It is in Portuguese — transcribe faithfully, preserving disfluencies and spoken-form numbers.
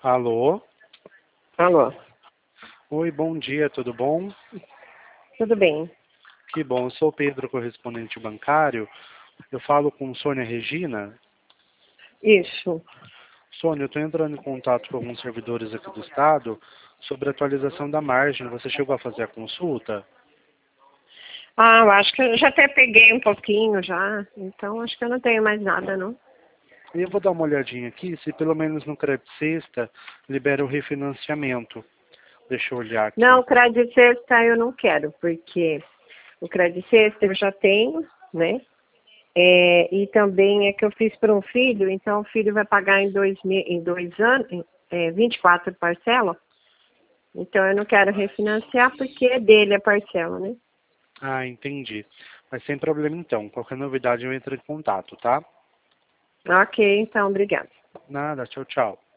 Alô? Alô, Oi, bom dia, tudo bom? tudo bem? Que bom, eu sou o Pedro, correspondente bancário. Eu falo com Sônia Regina. Isso. Sônia, eu estou entrando em contato com alguns servidores aqui do estado sobre a atualização da margem. Você chegou a fazer a consulta? Ah, eu acho que eu já até peguei um pouquinho já, então acho que eu não tenho mais nada, não. E eu vou dar uma olhadinha aqui, se pelo menos no crédito sexta libera o refinanciamento. Deixa eu olhar Não, aqui. o crédito sexta eu não quero, porque o crédito sexta eu já tenho, né? É, e também é que eu fiz para um filho, então o filho vai pagar em dois, me- em dois anos, em, é, vinte e quatro parcelas. Então eu não quero refinanciar porque é dele a parcela, né? Ah, entendi. Mas sem problema então. Qualquer novidade eu entro em contato, tá? Ok, então, obrigada. Nada, tchau, tchau.